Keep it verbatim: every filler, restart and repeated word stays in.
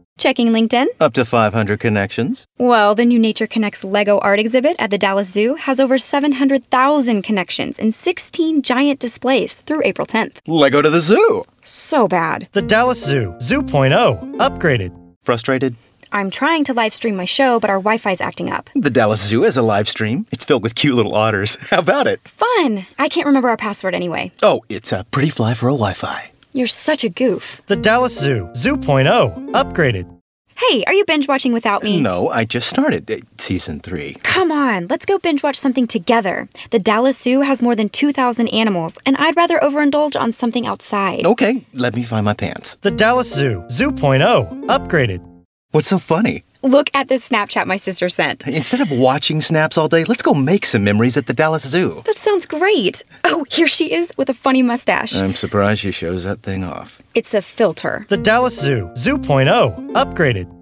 Checking LinkedIn. Up to five hundred connections. Well, the new Nature Connects Lego art exhibit at the Dallas Zoo has over seven hundred thousand connections in sixteen giant displays through April tenth. Lego to the zoo. So bad. The Dallas Zoo, Zoo point oh, upgraded. Frustrated? I'm trying to live stream my show, but our Wi-Fi's acting up. The Dallas Zoo has a live stream. It's filled with cute little otters. How about it? Fun! I can't remember our password anyway. Oh, it's a pretty fly for a Wi-Fi. You're such a goof. The Dallas Zoo, Zoo point oh, upgraded. Hey, are you binge watching without me? No, I just started uh, season three. Come on, let's go binge watch something together. The Dallas Zoo has more than two thousand animals, and I'd rather overindulge on something outside. Okay, let me find my pants. The Dallas Zoo, Zoo point oh, upgraded. What's so funny? Look at this Snapchat my sister sent. Instead of watching snaps all day, let's go make some memories at the Dallas Zoo. That sounds great. Oh, here she is with a funny mustache. I'm surprised she shows that thing off. It's a filter. The Dallas Zoo, Zoo point oh, upgraded.